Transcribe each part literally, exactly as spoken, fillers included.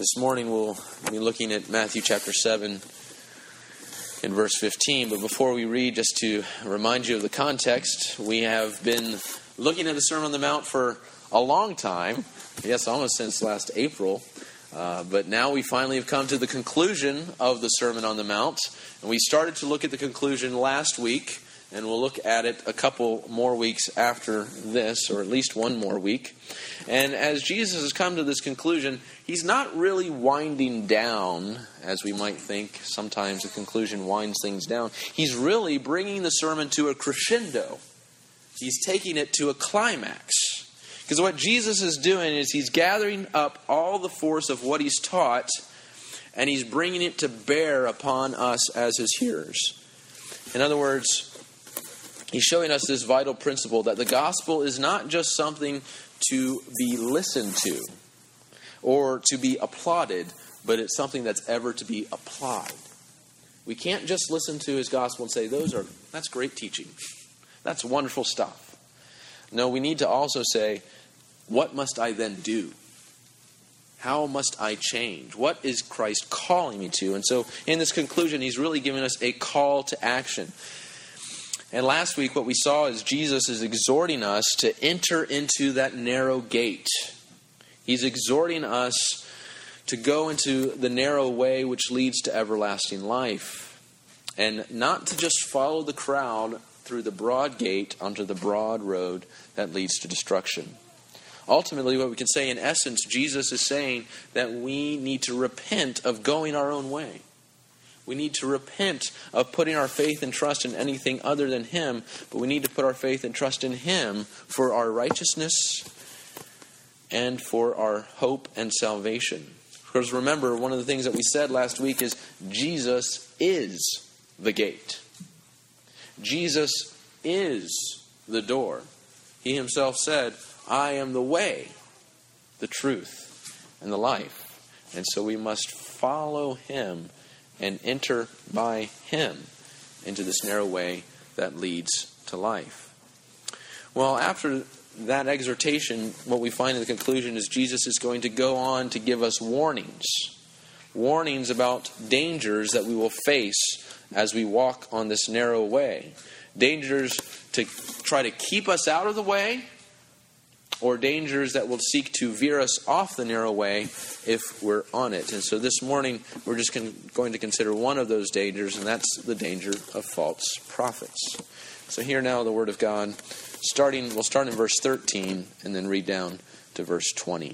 This morning we'll be looking at Matthew chapter seven in verse fifteen. But before we read, just to remind you of the context, we have been looking at the Sermon on the Mount for a long time. Yes, almost since last April. Uh, but now we finally have come to the conclusion of the Sermon on the Mount. And we started to look at the conclusion last week. And we'll look at it a couple more weeks after this, or at least one more week. And as Jesus has come to this conclusion, he's not really winding down, as we might think. Sometimes the conclusion winds things down. He's really bringing the sermon to a crescendo. He's taking it to a climax. Because what Jesus is doing is he's gathering up all the force of what he's taught, and he's bringing it to bear upon us as his hearers. In other words, he's showing us this vital principle that the gospel is not just something to be listened to or to be applauded, but it's something that's ever to be applied. We can't just listen to his gospel and say, "Those are that's great teaching. That's wonderful stuff." No, we need to also say, what must I then do? How must I change? What is Christ calling me to? And so in this conclusion, he's really giving us a call to action. And last week what we saw is Jesus is exhorting us to enter into that narrow gate. He's exhorting us to go into the narrow way which leads to everlasting life. And not to just follow the crowd through the broad gate onto the broad road that leads to destruction. Ultimately, what we can say in essence, Jesus is saying that we need to repent of going our own way. We need to repent of putting our faith and trust in anything other than him, but we need to put our faith and trust in him for our righteousness and for our hope and salvation. Because remember, one of the things that we said last week is Jesus is the gate. Jesus is the door. He himself said, "I am the way, the truth, and the life." And so we must follow him and enter by him into this narrow way that leads to life. Well, after that exhortation, what we find in the conclusion is Jesus is going to go on to give us warnings. Warnings about dangers that we will face as we walk on this narrow way. Dangers to try to keep us out of the way, or dangers that will seek to veer us off the narrow way if we're on it. And so this morning, we're just con- going to consider one of those dangers, and that's the danger of false prophets. So hear now the Word of God. Starting, we'll start in verse thirteen and then read down to verse twenty.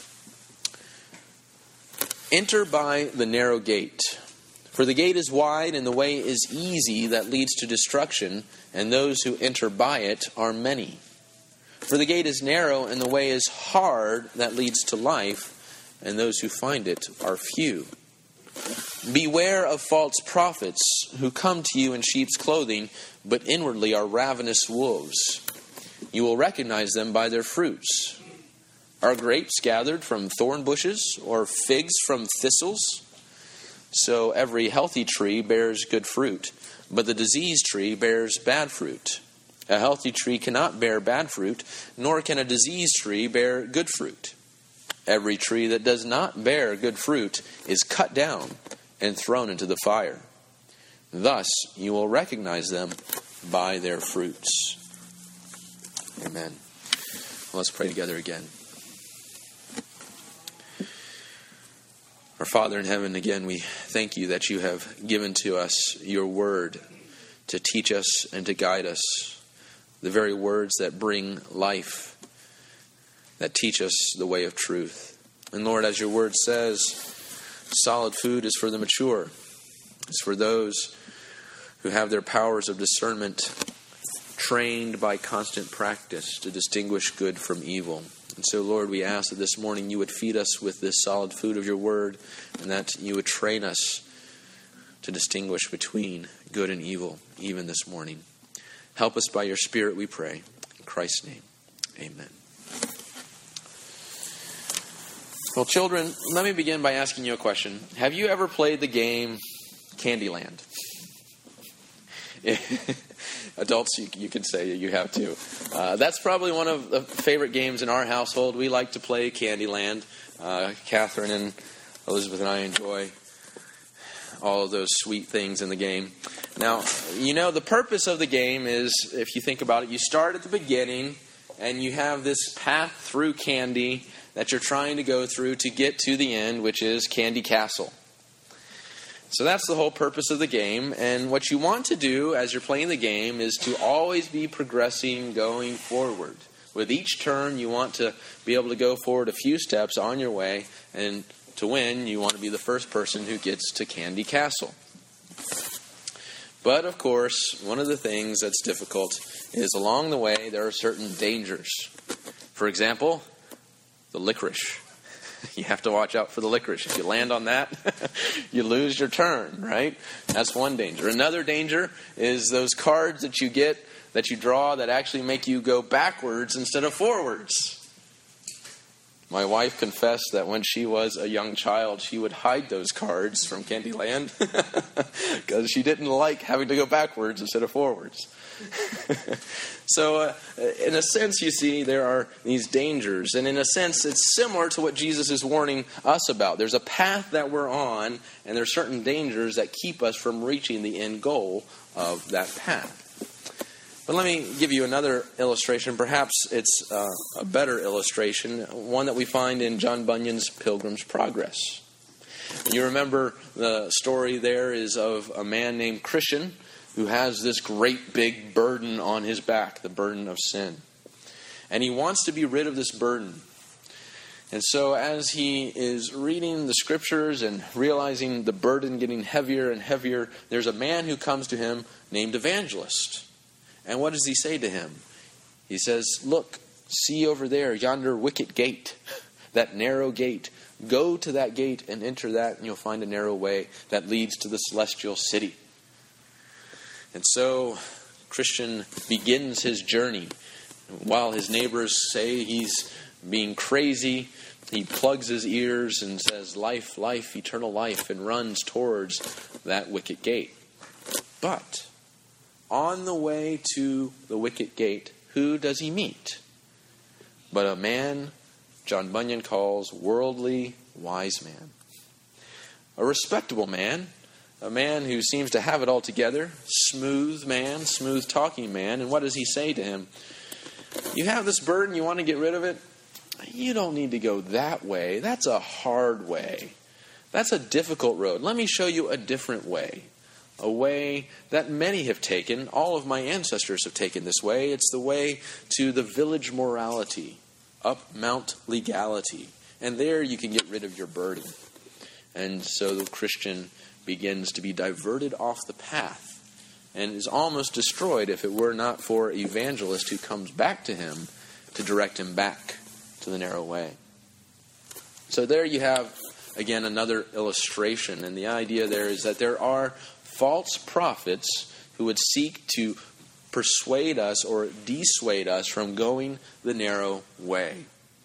Enter by the narrow gate. For the gate is wide and the way is easy that leads to destruction, and those who enter by it are many. For the gate is narrow and the way is hard that leads to life, and those who find it are few. Beware of false prophets who come to you in sheep's clothing, but inwardly are ravenous wolves. You will recognize them by their fruits. Are grapes gathered from thorn bushes, or figs from thistles? So every healthy tree bears good fruit, but the diseased tree bears bad fruit. A healthy tree cannot bear bad fruit, nor can a diseased tree bear good fruit. Every tree that does not bear good fruit is cut down and thrown into the fire. Thus you will recognize them by their fruits. Amen. Let's pray together again. Our Father in heaven, again, we thank you that you have given to us your word to teach us and to guide us. The very words that bring life, that teach us the way of truth. And Lord, as your word says, solid food is for the mature. It's for those who have their powers of discernment trained by constant practice to distinguish good from evil. And so, Lord, we ask that this morning you would feed us with this solid food of your word, and that you would train us to distinguish between good and evil, even this morning. Help us by your Spirit, we pray. In Christ's name, amen. Well, children, let me begin by asking you a question. Have you ever played the game Candyland? Adults, you, you can say you have too. Uh, that's probably one of the favorite games in our household. We like to play Candyland. Uh, Catherine and Elizabeth and I enjoy all of those sweet things in the game. Now, you know, the purpose of the game is, if you think about it, you start at the beginning and you have this path through candy that you're trying to go through to get to the end, which is Candy Castle. So that's the whole purpose of the game. And what you want to do as you're playing the game is to always be progressing, going forward. With each turn, you want to be able to go forward a few steps on your way. And to win, you want to be the first person who gets to Candy Castle. But, of course, one of the things that's difficult is along the way there are certain dangers. For example, the licorice. You have to watch out for the licorice. If you land on that, you lose your turn, right? That's one danger. Another danger is those cards that you get, that you draw, that actually make you go backwards instead of forwards. My wife confessed that when she was a young child, she would hide those cards from Candyland because she didn't like having to go backwards instead of forwards. So, uh, in a sense, you see, there are these dangers. And in a sense, it's similar to what Jesus is warning us about. There's a path that we're on, and there are certain dangers that keep us from reaching the end goal of that path. But let me give you another illustration. Perhaps it's uh, a better illustration, one that we find in John Bunyan's Pilgrim's Progress. You remember the story there is of a man named Christian who has this great big burden on his back, the burden of sin. And he wants to be rid of this burden. And so as he is reading the scriptures and realizing the burden getting heavier and heavier, there's a man who comes to him named Evangelist. And what does he say to him? He says, "Look, see over there, yonder wicket gate, that narrow gate. Go to that gate and enter that, and you'll find a narrow way that leads to the celestial city." And so Christian begins his journey. While his neighbors say he's being crazy, he plugs his ears and says, "Life, life, eternal life," and runs towards that wicket gate. But on the way to the wicket gate, who does he meet? But a man John Bunyan calls worldly wise man. A respectable man. A man who seems to have it all together. Smooth man, smooth talking man. And what does he say to him? "You have this burden, you want to get rid of it? You don't need to go that way. That's a hard way. That's a difficult road. Let me show you a different way. A way that many have taken. All of my ancestors have taken this way. It's the way to the village morality, up Mount Legality. And there you can get rid of your burden." And so the Christian begins to be diverted off the path and is almost destroyed if it were not for an evangelist who comes back to him to direct him back to the narrow way. So there you have, again, another illustration. And the idea there is that there are false prophets who would seek to persuade us or dissuade us from going the narrow way.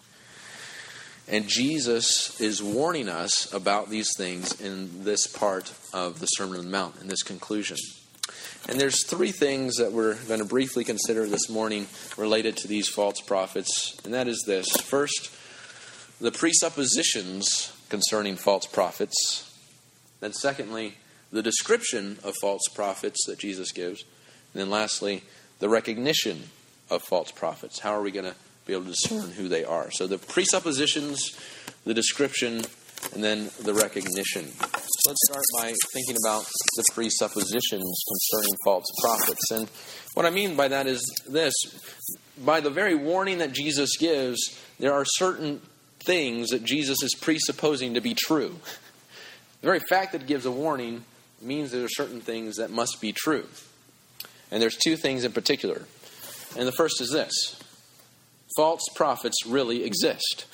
And Jesus is warning us about these things in this part of the Sermon on the Mount, in this conclusion. And there's three things that we're going to briefly consider this morning related to these false prophets. And that is this. First, the presuppositions concerning false prophets. Then secondly, the description of false prophets that Jesus gives. And then lastly, the recognition of false prophets. How are we going to be able to discern who they are? So the presuppositions, the description, and then the recognition. So let's start by thinking about the presuppositions concerning false prophets. And what I mean by that is this. By the very warning that Jesus gives, there are certain things that Jesus is presupposing to be true. The very fact that he gives a warning means there are certain things that must be true. And there's two things in particular. And the first is this. False prophets really exist.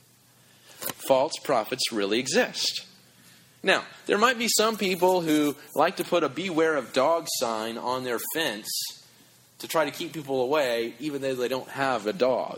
False prophets really exist. Now, there might be some people who like to put a beware of dog sign on their fence to try to keep people away, even though they don't have a dog.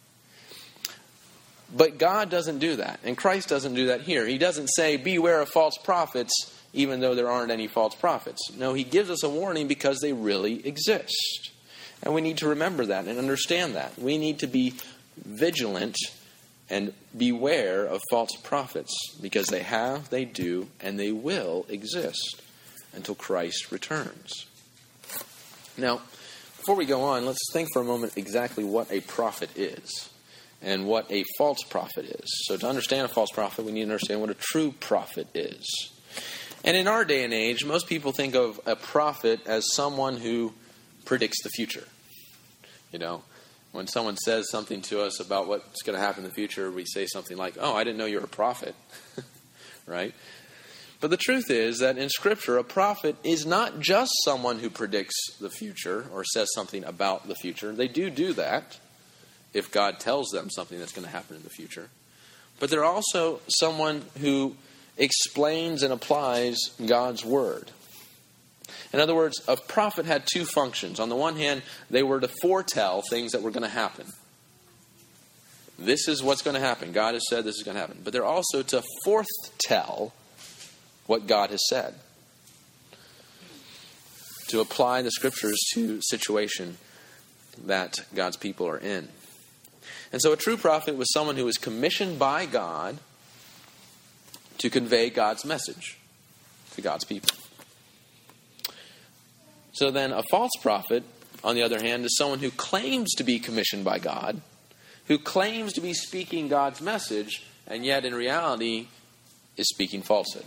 But God doesn't do that, and Christ doesn't do that here. He doesn't say, beware of false prophets, even though there aren't any false prophets. No, he gives us a warning because they really exist. And we need to remember that and understand that. We need to be vigilant And beware of false prophets, because they have, they do, and they will exist until Christ returns. Now, before we go on, let's think for a moment exactly what a prophet is and what a false prophet is. So to understand a false prophet, we need to understand what a true prophet is. And in our day and age, most people think of a prophet as someone who predicts the future. You know, when someone says something to us about what's going to happen in the future, we say something like, oh, I didn't know you were a prophet. Right? But the truth is that in Scripture, a prophet is not just someone who predicts the future or says something about the future. They do do that if God tells them something that's going to happen in the future. But they're also someone who explains and applies God's word. In other words, a prophet had two functions. On the one hand, they were to foretell things that were going to happen. This is what's going to happen. God has said this is going to happen. But they're also to foretell what God has said. To apply the Scriptures to a situation that God's people are in. And so a true prophet was someone who was commissioned by God to convey God's message to God's people. So then a false prophet, on the other hand, is someone who claims to be commissioned by God, who claims to be speaking God's message, and yet in reality is speaking falsehood.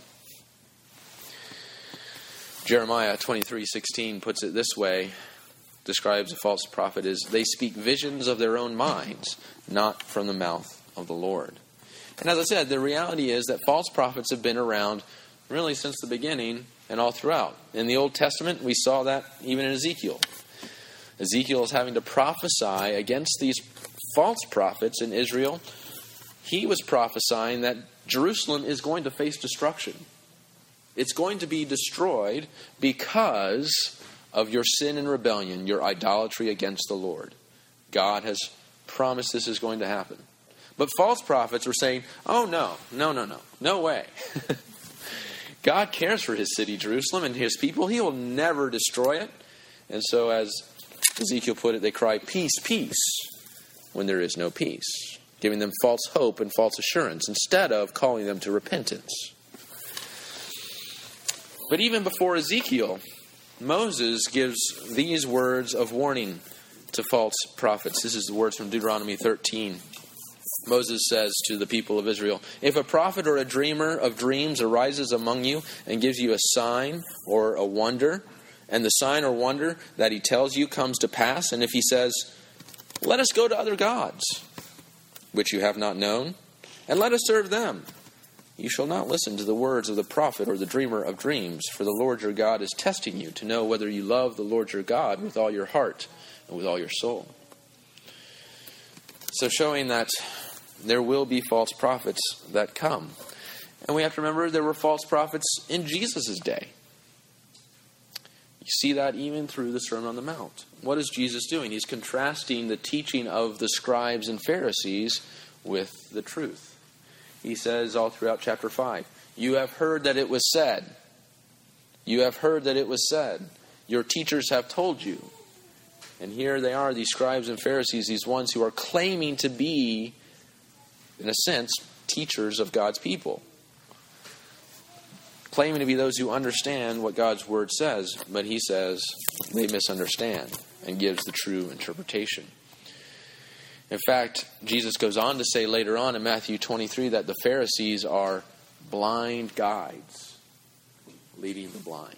Jeremiah twenty-three sixteen puts it this way, describes a false prophet as, they speak visions of their own minds, not from the mouth of the Lord. And as I said, the reality is that false prophets have been around really since the beginning and all throughout. In the Old Testament, we saw that even in Ezekiel. Ezekiel is having to prophesy against these false prophets in Israel. He was prophesying that Jerusalem is going to face destruction. It's going to be destroyed because of your sin and rebellion, your idolatry against the Lord. God has promised this is going to happen. But false prophets were saying, oh no, no, no, no, no way. God cares for his city, Jerusalem, and his people. He will never destroy it. And so as Ezekiel put it, they cry, peace, peace, when there is no peace, giving them false hope and false assurance instead of calling them to repentance. But even before Ezekiel, Moses gives these words of warning to false prophets. This is the words from Deuteronomy thirteen. Moses says to the people of Israel, if a prophet or a dreamer of dreams arises among you and gives you a sign or a wonder, and the sign or wonder that he tells you comes to pass, and if he says, let us go to other gods, which you have not known, and let us serve them, you shall not listen to the words of the prophet or the dreamer of dreams, for the Lord your God is testing you to know whether you love the Lord your God with all your heart and with all your soul. So showing that there will be false prophets that come. And we have to remember there were false prophets in Jesus' day. You see that even through the Sermon on the Mount. What is Jesus doing? He's contrasting the teaching of the scribes and Pharisees with the truth. He says all throughout chapter five, you have heard that it was said. You have heard that it was said. Your teachers have told you. And here they are, these scribes and Pharisees, these ones who are claiming to be, in a sense, teachers of God's people. Claiming to be those who understand what God's word says, but he says they misunderstand and gives the true interpretation. In fact, Jesus goes on to say later on in Matthew twenty-three that the Pharisees are blind guides, leading the blind.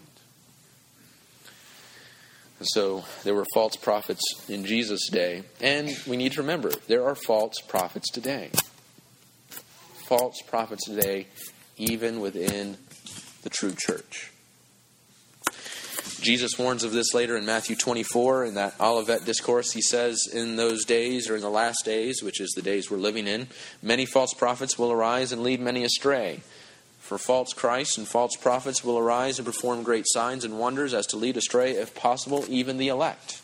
And so there were false prophets in Jesus' day, and we need to remember there are false prophets today. False prophets today, even within the true church. Jesus warns of this later in Matthew twenty-four, in that Olivet discourse. He says, in those days, or in the last days, which is the days we're living in, many false prophets will arise and lead many astray. For false Christs and false prophets will arise and perform great signs and wonders as to lead astray, if possible, even the elect.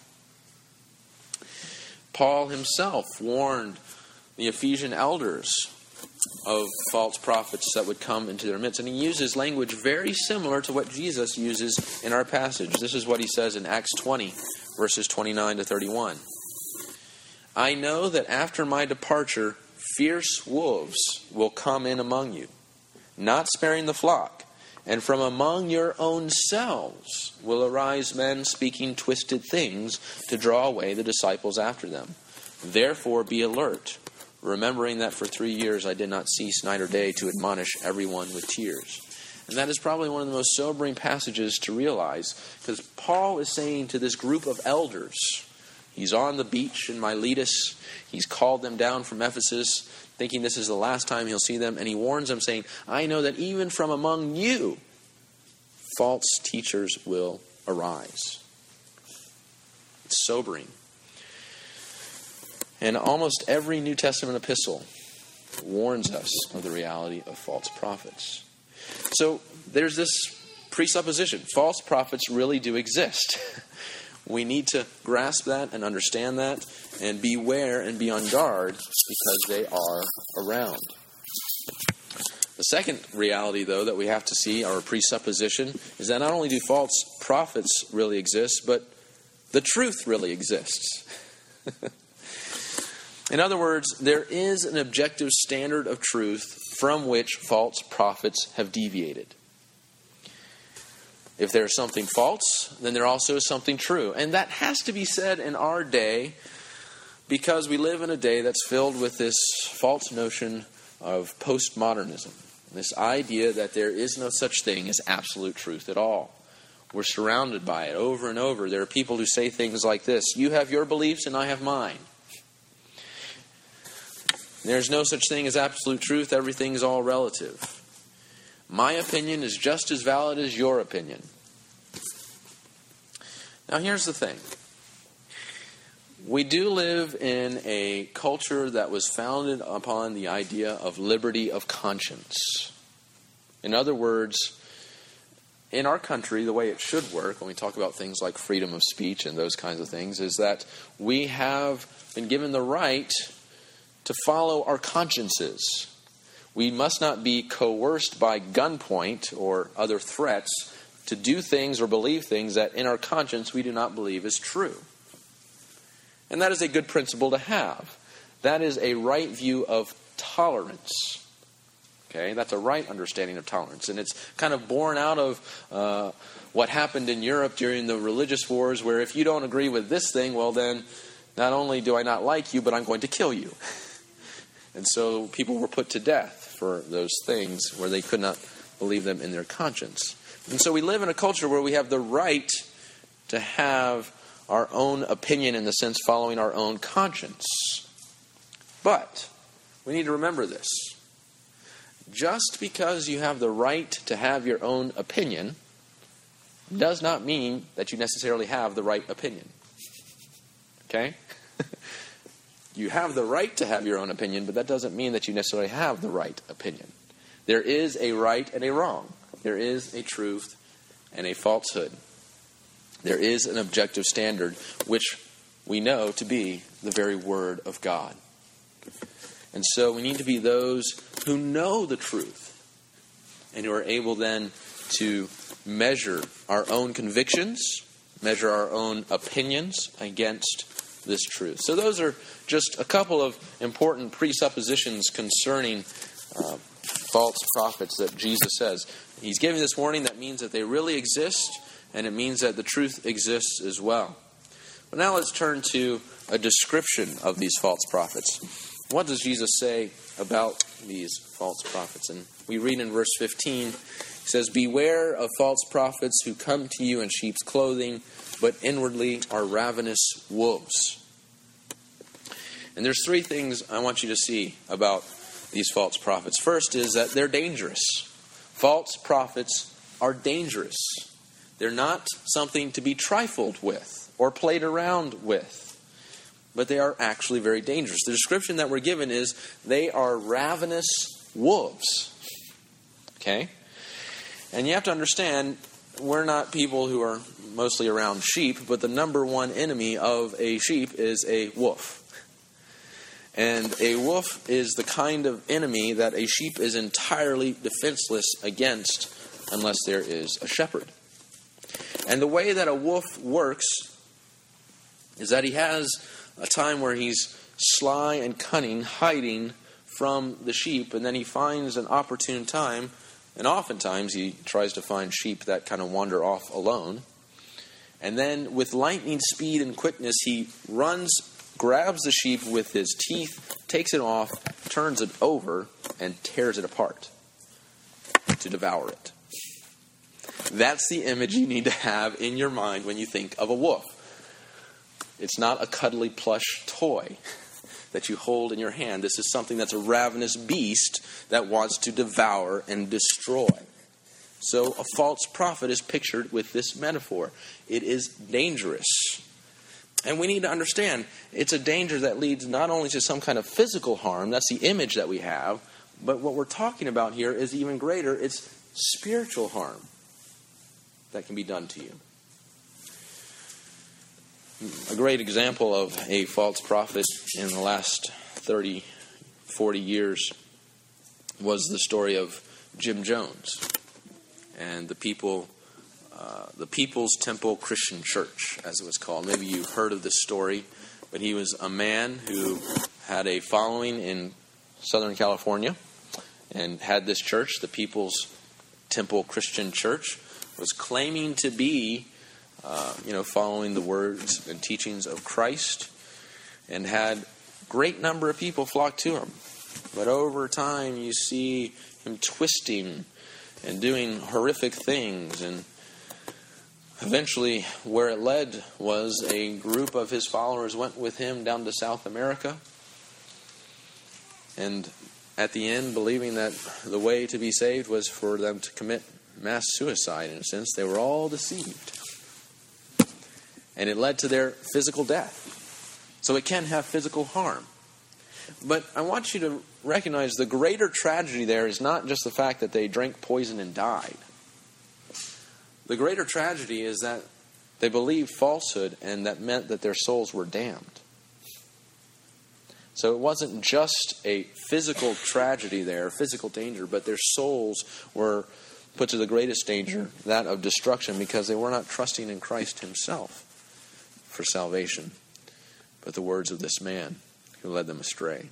Paul himself warned the Ephesian elders of false prophets that would come into their midst. And he uses language very similar to what Jesus uses in our passage. This is what he says in Acts twenty, verses twenty-nine to thirty-one. I know that after my departure, fierce wolves will come in among you, not sparing the flock. And from among your own selves will arise men speaking twisted things to draw away the disciples after them. Therefore be alert, remembering that for three years I did not cease night or day to admonish everyone with tears. And that is probably one of the most sobering passages to realize, because Paul is saying to this group of elders, he's on the beach in Miletus, he's called them down from Ephesus, thinking this is the last time he'll see them, and he warns them saying, I know that even from among you, false teachers will arise. It's sobering. And almost every New Testament epistle warns us of the reality of false prophets. So there's this presupposition. False prophets really do exist. We need to grasp that and understand that and beware and be on guard because they are around. The second reality, though, that we have to see, our presupposition, is that not only do false prophets really exist, but the truth really exists. In other words, there is an objective standard of truth from which false prophets have deviated. If there's something false, then there also is something true. And that has to be said in our day because we live in a day that's filled with this false notion of postmodernism. This idea that there is no such thing as absolute truth at all. We're surrounded by it over and over. There are people who say things like this: you have your beliefs and I have mine. There's no such thing as absolute truth. Everything's all relative. My opinion is just as valid as your opinion. Now here's the thing. We do live in a culture that was founded upon the idea of liberty of conscience. In other words, in our country, the way it should work when we talk about things like freedom of speech and those kinds of things is that we have been given the right to follow our consciences. We must not be coerced by gunpoint or other threats to do things or believe things that in our conscience we do not believe is true. And that is a good principle to have. That is a right view of tolerance. Okay, that's a right understanding of tolerance. And it's kind of born out of uh, what happened in Europe during the religious wars, where if you don't agree with this thing, well then, not only do I not like you, but I'm going to kill you. And so people were put to death for those things where they could not believe them in their conscience. And so we live in a culture where we have the right to have our own opinion, in the sense following our own conscience. But we need to remember this. Just because you have the right to have your own opinion does not mean that you necessarily have the right opinion. Okay? You have the right to have your own opinion, but that doesn't mean that you necessarily have the right opinion. There is a right and a wrong. There is a truth and a falsehood. There is an objective standard which we know to be the very Word of God. And so we need to be those who know the truth and who are able then to measure our own convictions, measure our own opinions against this truth. So those are just a couple of important presuppositions concerning uh, false prophets that Jesus says. He's giving this warning. That means that they really exist, and it means that the truth exists as well. But now let's turn to a description of these false prophets. What does Jesus say about these false prophets? And we read in verse fifteen, he says, "Beware of false prophets who come to you in sheep's clothing, but inwardly are ravenous wolves." And there's three things I want you to see about these false prophets. First is that they're dangerous. False prophets are dangerous. They're not something to be trifled with or played around with, but they are actually very dangerous. The description that we're given is they are ravenous wolves. Okay? And you have to understand, we're not people who are mostly around sheep, but the number one enemy of a sheep is a wolf. And a wolf is the kind of enemy that a sheep is entirely defenseless against unless there is a shepherd. And the way that a wolf works is that he has a time where he's sly and cunning, hiding from the sheep, and then he finds an opportune time, and oftentimes he tries to find sheep that kind of wander off alone. And then with lightning speed and quickness, he runs, grabs the sheep with his teeth, takes it off, turns it over, and tears it apart to devour it. That's the image you need to have in your mind when you think of a wolf. It's not a cuddly plush toy that you hold in your hand. This is something that's a ravenous beast that wants to devour and destroy. So a false prophet is pictured with this metaphor. It is dangerous. And we need to understand, it's a danger that leads not only to some kind of physical harm, that's the image that we have, but what we're talking about here is even greater. It's spiritual harm that can be done to you. A great example of a false prophet in the last thirty, forty years was the story of Jim Jones and the people, uh, the People's Temple Christian Church, as it was called. Maybe you've heard of this story, but he was a man who had a following in Southern California and had this church, the People's Temple Christian Church, was claiming to be Uh, you know, following the words and teachings of Christ, and had a great number of people flock to him. But over time, you see him twisting and doing horrific things, and eventually, where it led was a group of his followers went with him down to South America, and at the end, believing that the way to be saved was for them to commit mass suicide. In a sense, they were all deceived. And it led to their physical death. So it can have physical harm. But I want you to recognize the greater tragedy there is not just the fact that they drank poison and died. The greater tragedy is that they believed falsehood, and that meant that their souls were damned. So it wasn't just a physical tragedy there, physical danger, but their souls were put to the greatest danger, that of destruction, because they were not trusting in Christ himself for salvation, but the words of this man who led them astray.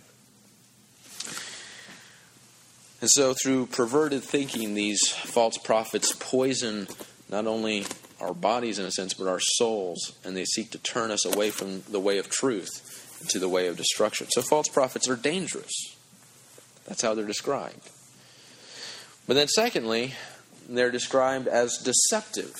And so through perverted thinking, these false prophets poison not only our bodies in a sense, but our souls, and they seek to turn us away from the way of truth to the way of destruction. So false prophets are dangerous. That's how they're described. But then secondly, they're described as deceptive.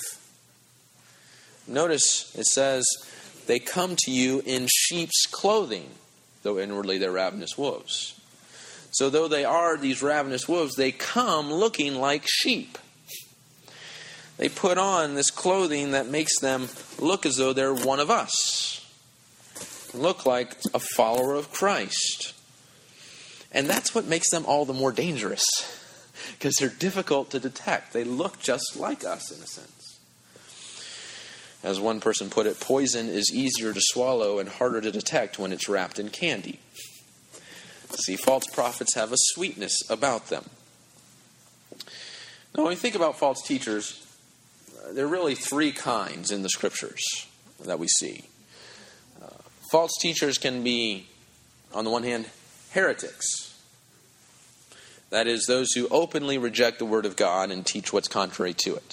Notice it says, they come to you in sheep's clothing, though inwardly they're ravenous wolves. So though they are these ravenous wolves, they come looking like sheep. They put on this clothing that makes them look as though they're one of us. Look like a follower of Christ. And that's what makes them all the more dangerous, because they're difficult to detect. They look just like us in a sense. As one person put it, poison is easier to swallow and harder to detect when it's wrapped in candy. See, false prophets have a sweetness about them. Now, when we think about false teachers, there are really three kinds in the Scriptures that we see. Uh, false teachers can be, on the one hand, heretics. That is, those who openly reject the Word of God and teach what's contrary to it.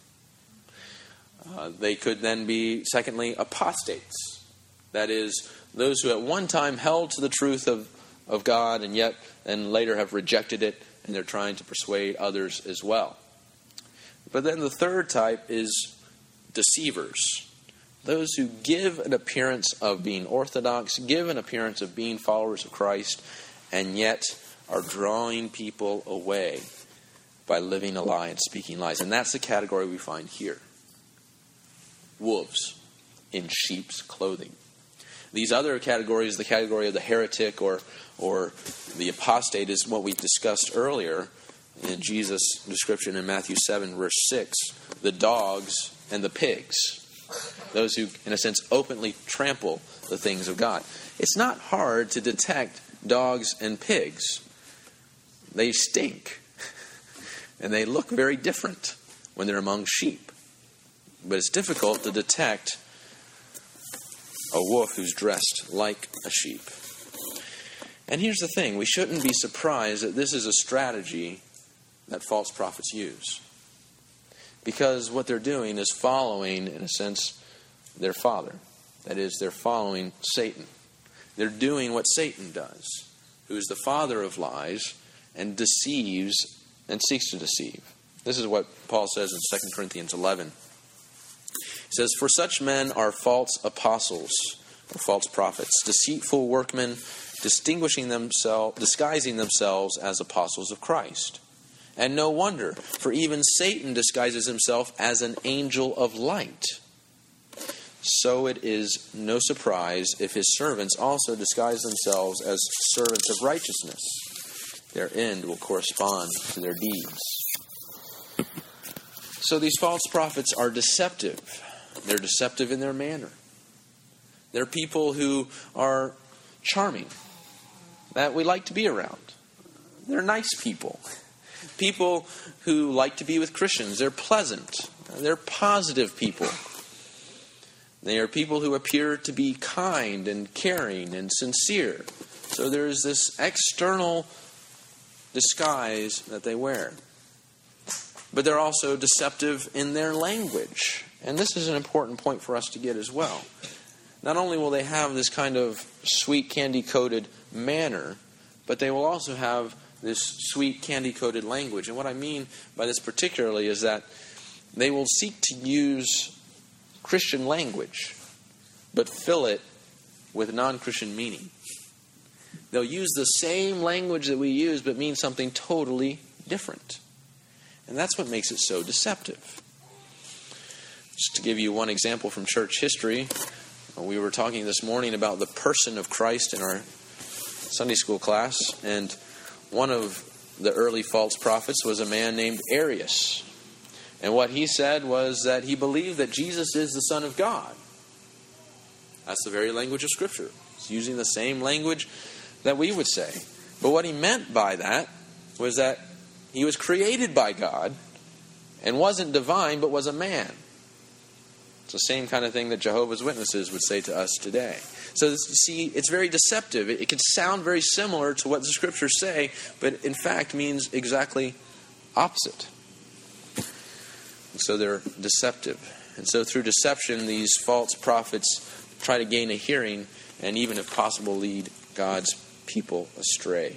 Uh, they could then be, secondly, apostates. That is, those who at one time held to the truth of, of God and yet and later have rejected it, and they're trying to persuade others as well. But then the third type is deceivers. Those who give an appearance of being orthodox, give an appearance of being followers of Christ, and yet are drawing people away by living a lie and speaking lies. And that's the category we find here. Wolves in sheep's clothing. These other categories, the category of the heretic or or the apostate, is what we discussed earlier in Jesus' description in Matthew seven, verse six. The dogs and the pigs. Those who, in a sense, openly trample the things of God. It's not hard to detect dogs and pigs. They stink. And they look very different when they're among sheep. But it's difficult to detect a wolf who's dressed like a sheep. And here's the thing, we shouldn't be surprised that this is a strategy that false prophets use. Because what they're doing is following, in a sense, their father. That is, they're following Satan. They're doing what Satan does, who is the father of lies and deceives and seeks to deceive. This is what Paul says in Second Corinthians eleven. He says, "For such men are false apostles, or false prophets, deceitful workmen, distinguishing themselves, disguising themselves as apostles of Christ. And no wonder, for even Satan disguises himself as an angel of light. So it is no surprise if his servants also disguise themselves as servants of righteousness. Their end will correspond to their deeds." So these false prophets are deceptive. They're deceptive in their manner. They're people who are charming, that we like to be around. They're nice people. People who like to be with Christians. They're pleasant. They're positive people. They are people who appear to be kind and caring and sincere. So there's this external disguise that they wear. But they're also deceptive in their language. And this is an important point for us to get as well. Not only will they have this kind of sweet candy-coated manner, but they will also have this sweet candy-coated language. And what I mean by this particularly is that they will seek to use Christian language, but fill it with non-Christian meaning. They'll use the same language that we use, but mean something totally different. And that's what makes it so deceptive. Just to give you one example from church history, we were talking this morning about the person of Christ in our Sunday school class, and one of the early false prophets was a man named Arius. And what he said was that he believed that Jesus is the Son of God. That's the very language of Scripture. He's using the same language that we would say. But what he meant by that was that he was created by God and wasn't divine, but was a man. It's the same kind of thing that Jehovah's Witnesses would say to us today. So, you see, it's very deceptive. It, it can sound very similar to what the Scriptures say, but in fact means exactly opposite. And so they're deceptive. And so through deception, these false prophets try to gain a hearing and even, if possible, lead God's people astray.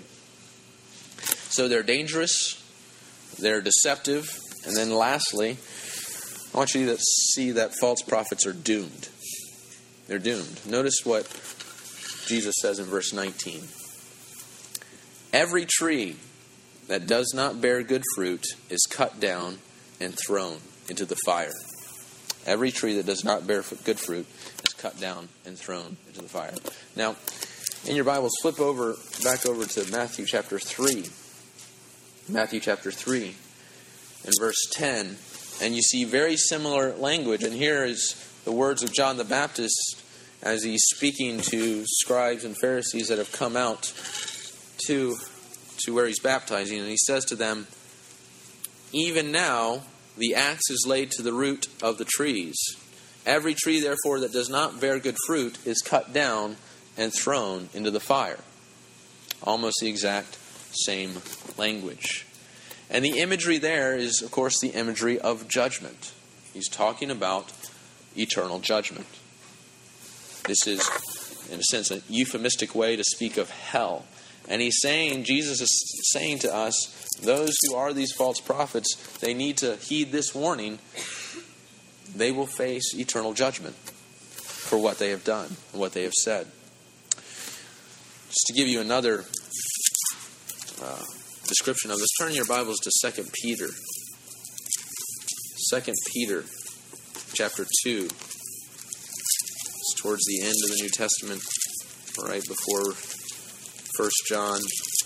So they're dangerous, they're deceptive, and then lastly, I want you to see that false prophets are doomed. They're doomed. Notice what Jesus says in verse nineteen. "Every tree that does not bear good fruit is cut down and thrown into the fire." Every tree that does not bear good fruit is cut down and thrown into the fire. Now, in your Bibles, flip over back over to Matthew chapter three. Matthew chapter three and verse ten. And you see very similar language. And here is the words of John the Baptist as he's speaking to scribes and Pharisees that have come out to, to where he's baptizing. And he says to them, "Even now the axe is laid to the root of the trees. Every tree, therefore, that does not bear good fruit is cut down and thrown into the fire." Almost the exact same language. And the imagery there is, of course, the imagery of judgment. He's talking about eternal judgment. This is, in a sense, a euphemistic way to speak of hell. And he's saying, Jesus is saying to us, those who are these false prophets, they need to heed this warning. They will face eternal judgment for what they have done and what they have said. Just to give you another uh, description of this, turn your Bibles to Second Peter. Second Peter chapter two. It's towards the end of the New Testament, right before First John.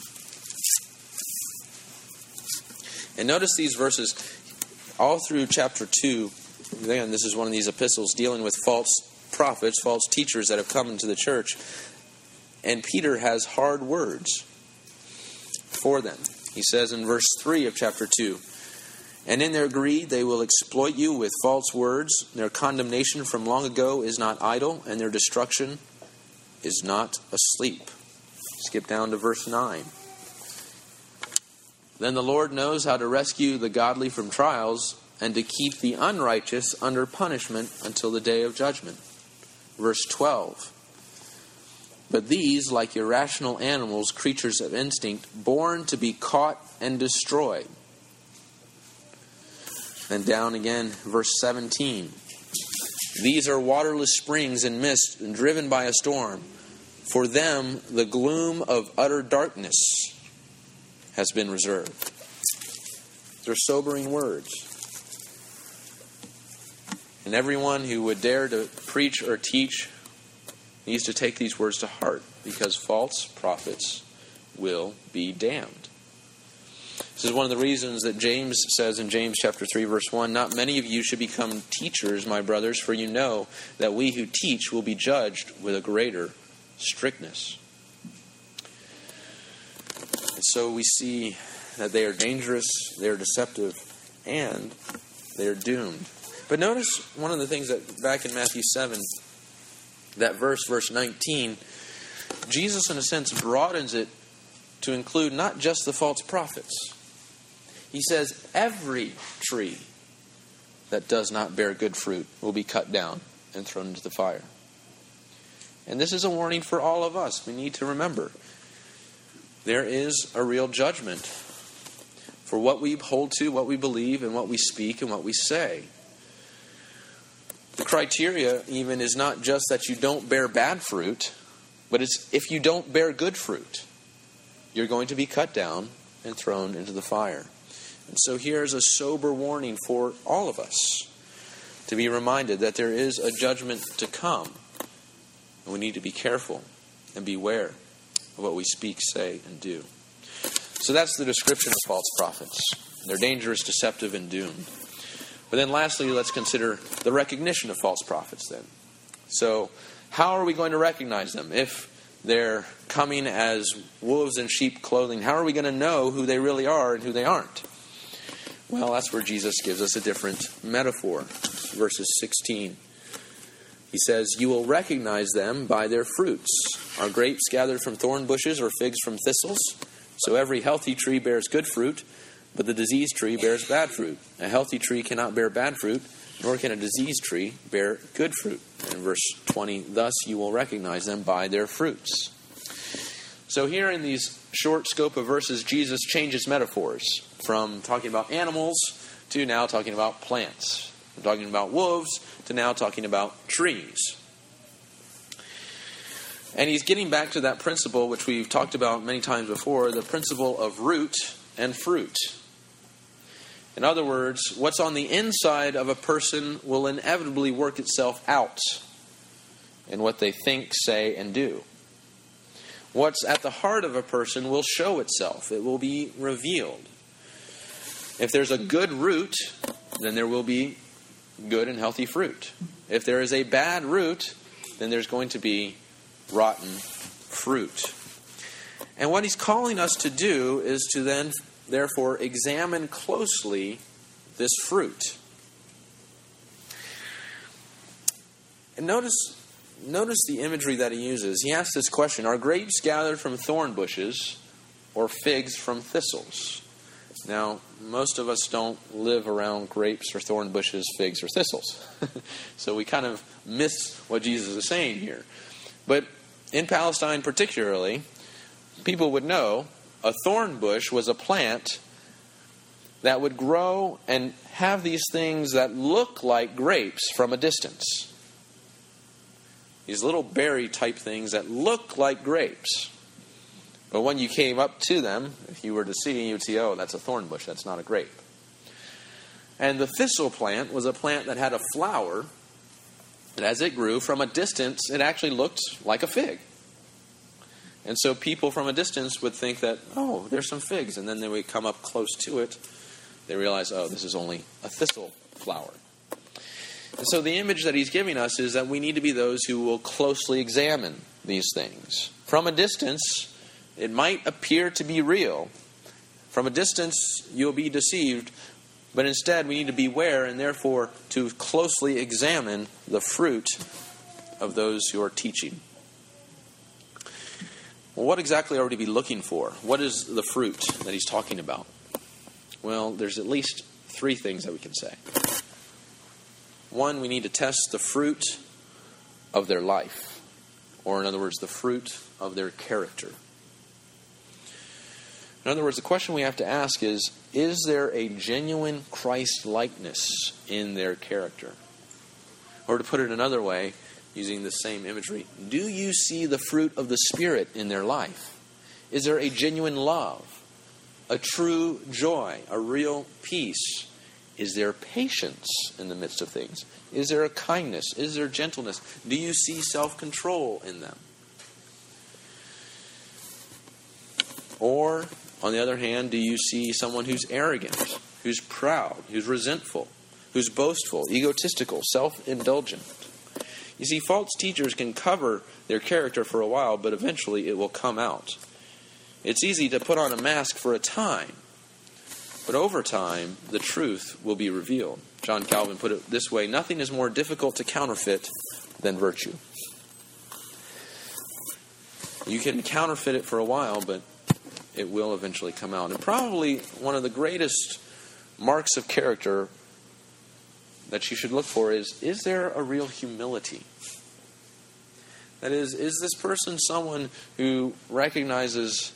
And notice these verses all through chapter two. Again, this is one of these epistles dealing with false prophets, false teachers that have come into the church. And Peter has hard words for them. He says in verse three of chapter two, "And in their greed they will exploit you with false words. Their condemnation from long ago is not idle, and their destruction is not asleep." Skip down to verse nine. Then the Lord knows how to rescue the godly from trials and to keep the unrighteous under punishment until the day of judgment. Verse twelve. But these, like irrational animals, creatures of instinct, born to be caught and destroyed. Then down again, verse seventeen. These are waterless springs and mist and driven by a storm. For them, the gloom of utter darkness has been reserved. They're sobering words. And everyone who would dare to preach or teach needs to take these words to heart, because false prophets will be damned. This is one of the reasons that James says in James chapter three, verse one, not many of you should become teachers, my brothers, for you know that we who teach will be judged with a greater strictness. And so we see that they are dangerous, they are deceptive, and they are doomed. But notice one of the things that back in Matthew seven, that verse, verse nineteen, Jesus in a sense broadens it to include not just the false prophets. He says every tree that does not bear good fruit will be cut down and thrown into the fire. And this is a warning for all of us. We need to remember there is a real judgment for what we hold to, what we believe, and what we speak and what we say. The criteria even is not just that you don't bear bad fruit, but it's if you don't bear good fruit, you're going to be cut down and thrown into the fire. And so here's a sober warning for all of us to be reminded that there is a judgment to come. And we need to be careful and beware of what we speak, say, and do. So that's the description of false prophets. They're dangerous, deceptive, and doomed. But then lastly, let's consider the recognition of false prophets then. So how are we going to recognize them? If they're coming as wolves in sheep clothing, how are we going to know who they really are and who they aren't? Well, that's where Jesus gives us a different metaphor. Verses sixteen. He says, you will recognize them by their fruits. Are grapes gathered from thorn bushes or figs from thistles? So every healthy tree bears good fruit, but the diseased tree bears bad fruit. A healthy tree cannot bear bad fruit, nor can a diseased tree bear good fruit. And in verse twenty, thus you will recognize them by their fruits. So here in these short scope of verses, Jesus changes metaphors from talking about animals to now talking about plants. From talking about wolves to now talking about trees. And he's getting back to that principle which we've talked about many times before, the principle of root and fruit. In other words, what's on the inside of a person will inevitably work itself out in what they think, say, and do. What's at the heart of a person will show itself. It will be revealed. If there's a good root, then there will be good and healthy fruit. If there is a bad root, then there's going to be rotten fruit. And what he's calling us to do is to then, therefore, examine closely this fruit. And notice, notice the imagery that he uses. He asks this question, are grapes gathered from thorn bushes or figs from thistles? Now, most of us don't live around grapes or thorn bushes, figs, or thistles. So we kind of miss what Jesus is saying here. But in Palestine particularly, people would know a thorn bush was a plant that would grow and have these things that look like grapes from a distance. These little berry type things that look like grapes. But when you came up to them, if you were to see, you would see, oh, that's a thorn bush, that's not a grape. And the thistle plant was a plant that had a flower, and as it grew, from a distance, it actually looked like a fig. And so people from a distance would think that, oh, there's some figs. And then they would come up close to it. They realize, oh, this is only a thistle flower. And so the image that he's giving us is that we need to be those who will closely examine these things. From a distance, it might appear to be real. From a distance, you'll be deceived. But instead, we need to beware and therefore to closely examine the fruit of those who are teaching. Well, what exactly are we to be looking for? What is the fruit that he's talking about? Well, there's at least three things that we can say. One, we need to test the fruit of their life, or in other words, the fruit of their character. In other words, the question we have to ask is, is there a genuine Christ-likeness in their character? Or to put it another way, using the same imagery, do you see the fruit of the Spirit in their life? Is there a genuine love, a true joy, a real peace? Is there patience in the midst of things? Is there a kindness? Is there gentleness? Do you see self-control in them? Or, on the other hand, do you see someone who's arrogant, who's proud, who's resentful, who's boastful, egotistical, self-indulgent? You see, false teachers can cover their character for a while, but eventually it will come out. It's easy to put on a mask for a time, but over time, the truth will be revealed. John Calvin put it this way: nothing is more difficult to counterfeit than virtue. You can counterfeit it for a while, but it will eventually come out. And probably one of the greatest marks of character that you should look for is, is there a real humility? That is, is this person someone who recognizes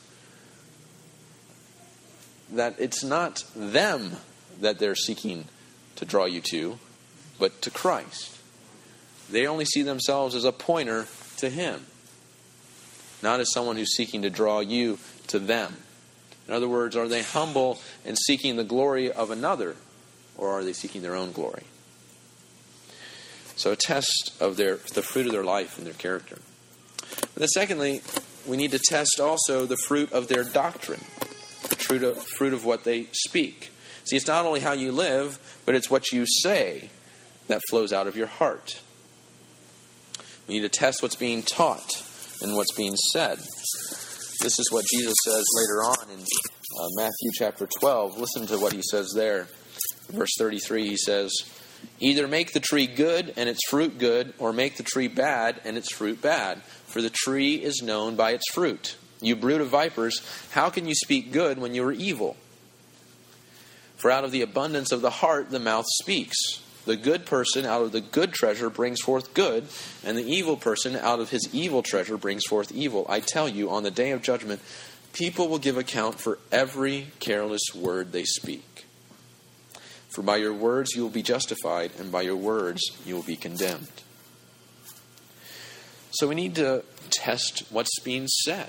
that it's not them that they're seeking to draw you to, but to Christ? They only see themselves as a pointer to Him, not as someone who's seeking to draw you to them. In other words, are they humble and seeking the glory of another, or are they seeking their own glory? So a test of their the fruit of their life and their character. But then secondly, we need to test also the fruit of their doctrine, the fruit of, fruit of what they speak. See, it's not only how you live, but it's what you say that flows out of your heart. We need to test what's being taught and what's being said. This is what Jesus says later on in uh, Matthew chapter twelve. Listen to what he says there. Verse thirty-three, he says, "Either make the tree good and its fruit good, or make the tree bad and its fruit bad. For the tree is known by its fruit. You brood of vipers, how can you speak good when you are evil? For out of the abundance of the heart the mouth speaks. The good person out of the good treasure brings forth good, and the evil person out of his evil treasure brings forth evil. I tell you, on the day of judgment, people will give account for every careless word they speak. For by your words you will be justified, and by your words you will be condemned." So we need to test what's being said.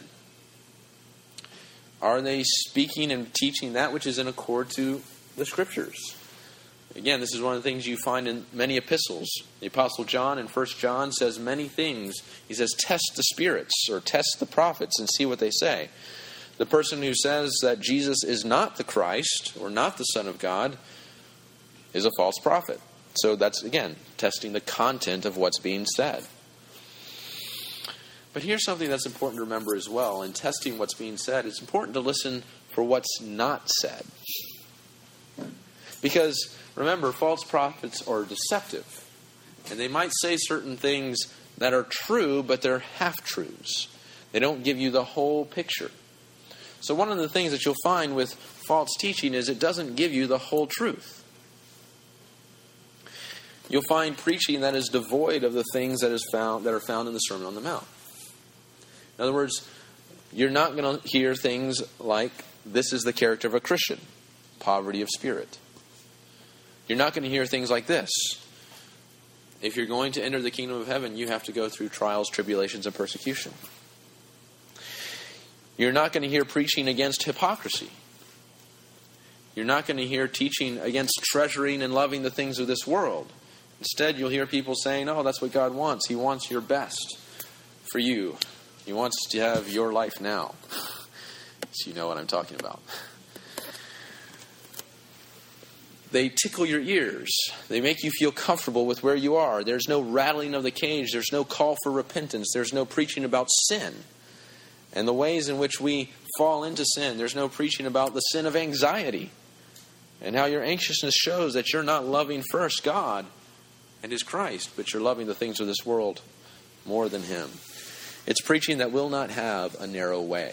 Are they speaking and teaching that which is in accord to the Scriptures? Again, this is one of the things you find in many epistles. The Apostle John in First John says many things. He says, test the spirits, or test the prophets and see what they say. The person who says that Jesus is not the Christ, or not the Son of God, is a false prophet. So that's, again, testing the content of what's being said. But here's something that's important to remember as well. In testing what's being said, it's important to listen for what's not said. Because, remember, false prophets are deceptive. And they might say certain things that are true, but they're half-truths. They don't give you the whole picture. So one of the things that you'll find with false teaching is it doesn't give you the whole truth. You'll find preaching that is devoid of the things that is found that are found in the Sermon on the Mount. In other words, you're not going to hear things like, this is the character of a Christian, poverty of spirit. You're not going to hear things like this. If you're going to enter the kingdom of heaven, you have to go through trials, tribulations, and persecution. You're not going to hear preaching against hypocrisy. You're not going to hear teaching against treasuring and loving the things of this world. Instead, you'll hear people saying, oh, that's what God wants. He wants your best for you. He wants to have your life now. So you know what I'm talking about. They tickle your ears. They make you feel comfortable with where you are. There's no rattling of the cage. There's no call for repentance. There's no preaching about sin and the ways in which we fall into sin. There's no preaching about the sin of anxiety and how your anxiousness shows that you're not loving first God and His Christ, but you're loving the things of this world more than Him. It's preaching that will not have a narrow way,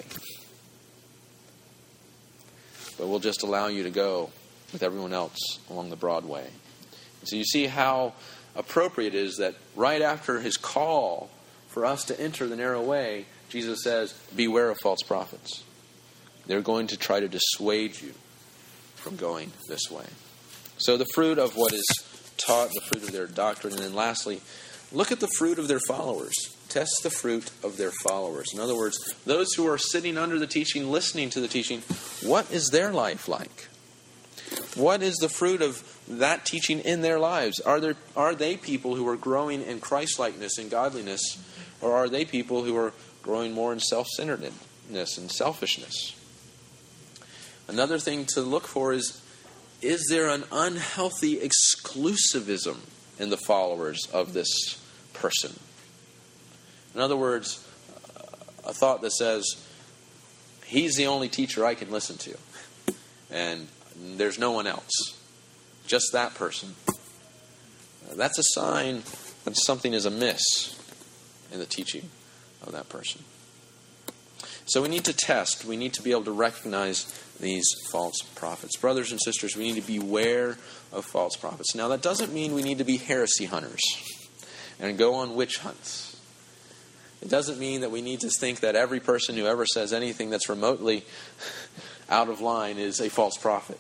but will just allow you to go with everyone else along the broad way. So you see how appropriate it is that right after his call for us to enter the narrow way, Jesus says, beware of false prophets. They're going to try to dissuade you from going this way. So the fruit of what is taught, the fruit of their doctrine, and then lastly, look at the fruit of their followers. Test the fruit of their followers. In other words, those who are sitting under the teaching, listening to the teaching, what is their life like? What is the fruit of that teaching in their lives? Are there are they people who are growing in Christ-likeness and godliness, or are they people who are growing more in self-centeredness and selfishness? Another thing to look for is, is there an unhealthy exclusivism in the followers of this person? In other words, a thought that says, he's the only teacher I can listen to, and there's no one else, just that person. That's a sign that something is amiss in the teaching of that person. So we need to test. We need to be able to recognize these false prophets. Brothers and sisters, we need to beware of false prophets. Now, that doesn't mean we need to be heresy hunters and go on witch hunts. It doesn't mean that we need to think that every person who ever says anything that's remotely out of line is a false prophet.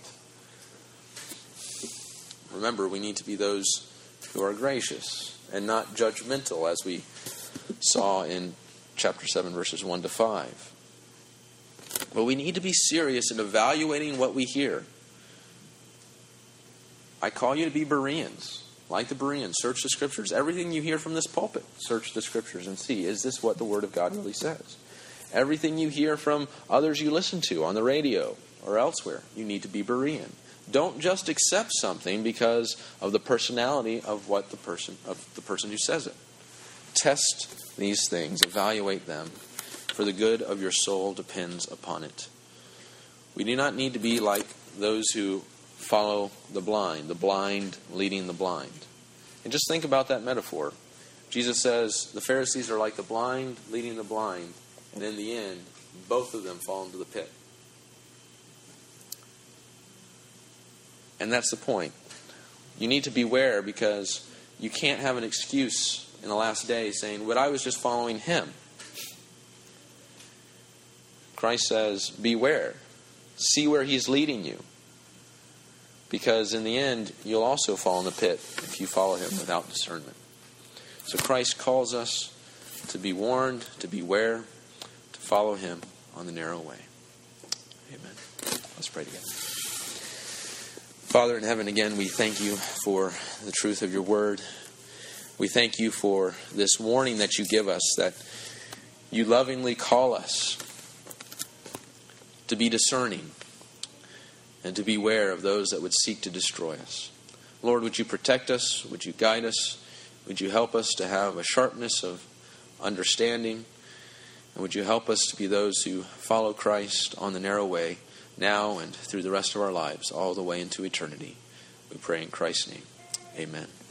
Remember, we need to be those who are gracious and not judgmental, as we saw in chapter seven, verses one to five. But we need to be serious in evaluating what we hear. I call you to be Bereans. Like the Bereans, search the Scriptures. Everything you hear from this pulpit, search the Scriptures and see, is this what the Word of God really says? Everything you hear from others you listen to on the radio or elsewhere, you need to be Berean. Don't just accept something because of the personality of what the person of the person who says it. Test these things, evaluate them, for the good of your soul depends upon it. We do not need to be like those who follow the blind, the blind leading the blind. And just think about that metaphor. Jesus says the Pharisees are like the blind leading the blind, and in the end, both of them fall into the pit. And that's the point. You need to beware, because you can't have an excuse in the last day saying, but I was just following him. Christ says, beware. See where he's leading you. Because in the end, you'll also fall in the pit if you follow him without discernment. So Christ calls us to be warned, to beware, to follow him on the narrow way. Amen. Let's pray together. Father in heaven, again, we thank you for the truth of your word. We thank you for this warning that you give us, that you lovingly call us to be discerning and to beware of those that would seek to destroy us. Lord, would you protect us? Would you guide us? Would you help us to have a sharpness of understanding? And would you help us to be those who follow Christ on the narrow way now and through the rest of our lives, all the way into eternity? We pray in Christ's name. Amen.